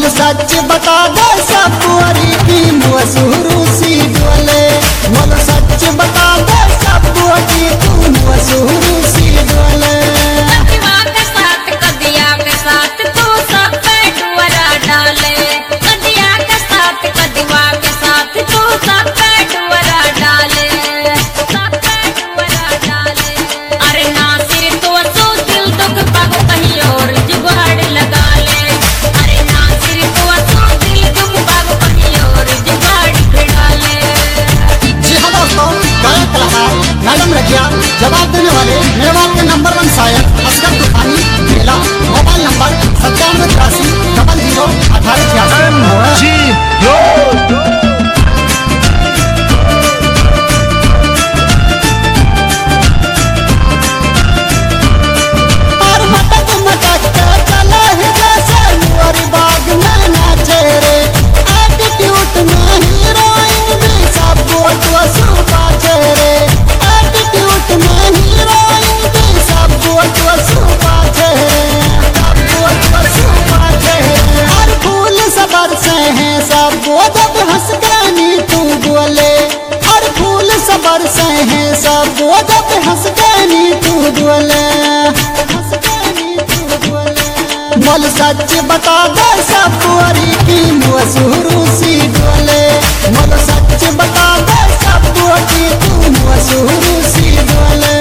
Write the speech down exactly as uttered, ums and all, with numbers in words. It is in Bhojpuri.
बोल सच बता दे सब बुआरी की मसूरू सी डोले। बोल सच बता दे सब बुआरी तू मसूरू सी डोले। कदिवा के साथ कदिया के साथ तू सब पे डुअरा डाले। कदिया के साथ कदिवा के साथ तू सब पे डुअरा डाले। सब पे डुअरा डाले। अरे नासिर तो सो दिल दुख पग कहीं और जुगाड़ लगा ले। अरे नासिर तो सो दिल दुख पग कहीं और जुगाड़ भिड़ा ले। जी हाँ दोस्तों, गायक कलाकार मैडम रजिया जवाब देने वाले मेवाड़ के नंबर वन शायर असगर तूफानी मेला। मोबाइल नंबर सत्तानवे तिरासी डबल जीरो अठारह छियासी। और मटक मटक के चले ही जैसे मुअर बाग में नाचे रे। एटीट्यूड में हीरोइन भी सब वोट वसूल पाचे रे। एटीट्यूड में हीरोइन भी सब वोट वसूल पाचे रे। सब वोट वसूल पाचे रे। और फूल सबर से हैं सब वो जब हंस के नी तू बोले। और फूल सबर से हैं सब वो जब हंस के नी तू बोले। हंस के नी तू बोले। बोल सच बता दे सब बुआरी की मसूरू सी डोले। बोल सच बता दे सब बुआरी तू मसूरू सी डोले।